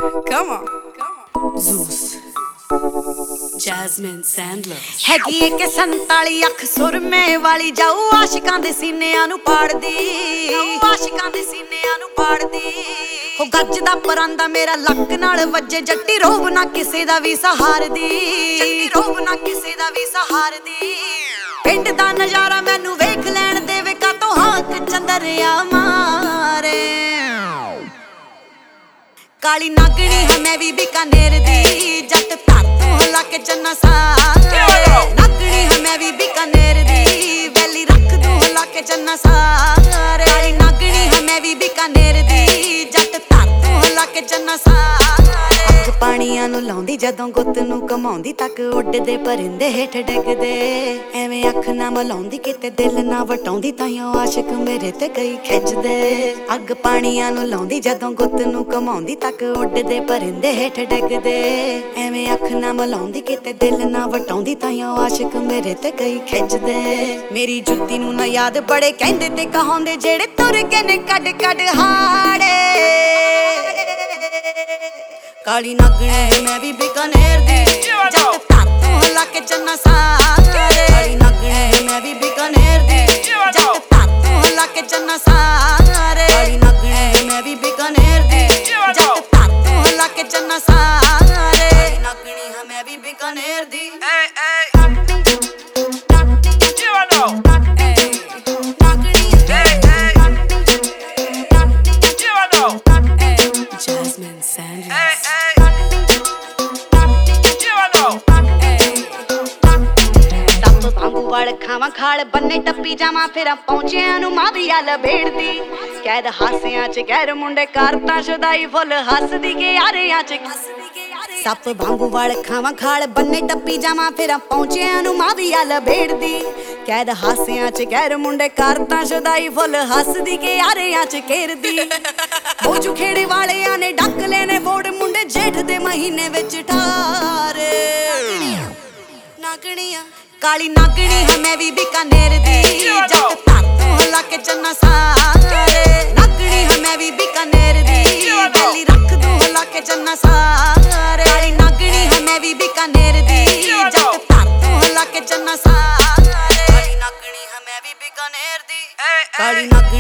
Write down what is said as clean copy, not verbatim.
Come on. Zeus. Jasmine Sandler ਹੈਗੀ ਏ ਕਿ 47 ਅੱਖ ਸੁਰਮੇ ਵਾਲੀ ਜਾਊ ਆਸ਼ਿਕਾਂ ਦੇ ਸੀਨਿਆਂ ਨੂੰ ਪਾੜਦੀ ਹੋ ਗੱਜਦਾ ਪਰਾਂਦਾ ਮੇਰਾ ਲੱਕ ਨਾਲ ਵੱਜੇ ਜੱਟੀ ਰੋਬ ਨਾ ਕਿਸੇ ਦਾ ਵੀ ਸਹਾਰਦੀ ਪਿੰਡ ਦਾ ਨਜ਼ਾਰਾ ਮੈਨੂੰ ਵੇਖ ਲੈਣ ਦੇਵੇ ਕਾਤੋਂ ਹਾਕ ਚੰਦਰਿਆ ਮਾਰੇ ਕਾਲੀ ਨਾਗਣੀ ਹਾਂ ਮੈਂ ਵੀ ਬਿਕਾਨੇਰ ਦੀ ਜੱਟ ਧਰ ਤੋਂ ਹਲਾ ਕੇ ਚੰਨਾ ਸਾਰੇ ਨਾਗਣੀ ਹਾਂ ਮੈਂ ਵੀ ਬਿਕਾਨੇਰ ਦੀ ਵੈਲੀ ਰੱਖ ਦੂੰ ਹਲਾ ਕੇ ਚੰਨਾ ਸਾਰੇ ਕਾਲੀ ਨਾਗਣੀ ਹਾਂ ਮੈਂ ਵੀ ਬਿਕਾਨੇਰ ਦੀ ਜੱਟ ਧਰ ਤੋਂ ਹਲਾ ਕੇ ਚੰਨਾ ਸਾਰੇ ਅੱਖ ਪਾਣੀਆਂ ਨੂੰ ਲਾਉਂਦੀ ਜਦੋਂ ਗੁੱਤ ਨੂੰ ਕਮਾਉਂਦੀ ਤੱਕ ਉੱਡਦੇ ਪਰਿੰਦੇ ਹੇਠ ਡਿੱਗਦੇ ਐਵੇਂ ਅੱਖ ਨਾ ਮਲਾਉਂਦੀ ਕਿਤੇ ਦਿਲ ਨਾ ਵਟਾਉਂਦੀ ਤਾਈਓ ਆਸ਼ਿਕ ਮੇਰੇ ਤੇ ਕਈ ਖਿੱਚਦੇ ਅੱਗ ਪਾਣੀਆਂ ਨੂੰ ਲਾਉਂਦੀ ਜਦੋਂ ਗੁੱਤ ਨੂੰ ਕਮਾਉਂਦੀ ਤੱਕ ਉੱਡਦੇ ਪਰਿੰਦੇ ਹੇਠ ਡਿੱਗਦੇ ਐਵੇਂ ਅੱਖ ਨਾ ਮਲਾਉਂਦੀ ਕਿਤੇ ਦਿਲ ਨਾ ਵਟਾਉਂਦੀ ਤਾਈਓ ਆਸ਼ਿਕ ਮੇਰੇ ਤੇ ਕਈ ਖਿੱਚਦੇ ਮੇਰੀ ਜੁੱਤੀ ਨੂੰ ਨਾ ਯਾਦ ਬੜੇ ਕਹਿੰਦੇ ਤੇ ਕਹਾਉਂਦੇ ਜਿਹੜੇ ਤੁਰ ਕੇ ਨੇ ਕੱਢ ਹਾੜੇ ਕਾਲੀ ਨਾਗਣੀ ਮੈਂ ਵੀ ਬਿਕਾਨੇਰ ਦੀ ਜੱਟ ਧਰ ਤੋਂ ਹਲਾ ਕੇ ਚੰਨਾ ਸਾਰੇ ਕਾਲੀ ਨਾਗਣੀ ਮੈਂ ਵੀ ਬਿਕਾਨੇਰ ਦੀ ਜੱਟ ਧਰ ਤੋਂ ਹਲਾ ਕੇ ਚੰਨਾ ਸਾਰੇ ਕਾਲੀ ਨਾਗਣੀ ਮੈਂ ਵੀ ਬਿਕਾਨੇਰ ਦੀ ਜੱਟ ਧਰ ਤੋਂ ਹਲਾ ਕੇ ਚੰਨਾ ਸਾਰੇ ਕਾਲੀ ਨਾਗਣੀ ਹਾਂ ਮੈਂ ਵੀ ਬਿਕਾਨੇਰ ਦੀ Jasmine Sandler ਵਾਂਗੂ ਵੜ ਖਾਵਾਂ ਖਾਲ ਬੰਨੇ ਟੱਪੀ ਜਾਵਾਂ ਫੇਰਾਂ ਪਹੁੰਚਿਆਂ ਨੂੰ ਮਾਂ ਵੀ ਆ ਲਬੇੜਦੀ ਕੈਦ ਹਾਸਿਆਂ ਚ ਗੈਰ ਮੁੰਡੇ ਕਰਤਾ ਸ਼ੁਦਾਈ ਫੁੱਲ ਹੱਸਦੀ ਕੇ ਯਾਰਿਆਂ ਚ ਸੱਪ ਵਾਂਗੂ ਵੜ ਖਾਵਾਂ ਖਾਲ ਬੰਨੇ ਟੱਪੀ ਜਾਵਾਂ ਫੇਰਾਂ ਪਹੁੰਚਿਆਂ ਨੂੰ ਮਾਂ ਵੀ ਆ ਲਬੇੜਦੀ ਕੈਦ ਹਾਸਿਆਂ ਚ ਗੈਰ ਮੁੰਡੇ ਕਰਤਾ ਸ਼ੁਦਾਈ ਫੁੱਲ ਹੱਸਦੀ ਕੇ ਯਾਰਿਆਂ ਚ ਘੇਰਦੀ ਮੋਜੂ ਖੇੜੇ ਵਾਲਿਆਂ ਨੇ ਡੱਕ ਲੈਨੇ ਬੋੜ ਮੁੰਡੇ ਜੇਠ ਦੇ ਮਹੀਨੇ ਵਿੱਚ ਠਾਰੇ ਨਾਗਣੀਆਂ ਕਾਲੀ ਨਾਗਣੀ ਹਾਂ ਮੈਂ ਵੀ ਬਿਕਾਨੇਰ ਦੀ ਜੱਟ ਧਰ ਤੋਂ ਹਲਾ ਕੇ ਚੰਨਾ ਸਾਰੇ ਨਾਗਣੀ ਹਾਂ ਮੈਂ ਵੀ ਬਿਕਾਨੇਰ ਦੀ ਵੈਲੀ ਰੱਖ ਦੂੰ ਹਲਾ ਕੇ ਚੰਨਾ ਸਾਰੇ ਕਾਲੀ ਨਾਗਣੀ ਹਾਂ ਮੈਂ ਵੀ ਬਿਕਾਨੇਰ ਦੀ ਜੱਟ ਧਰ ਤੋਂ ਹਲਾ ਕੇ ਚੰਨਾ ਸਾਰੇ ਕਾਲੀ ਨਾਗਣੀ ਹਾਂ ਮੈਂ ਵੀ ਬਿਕਾਨੇਰ ਦੀ ਕਾਲੀ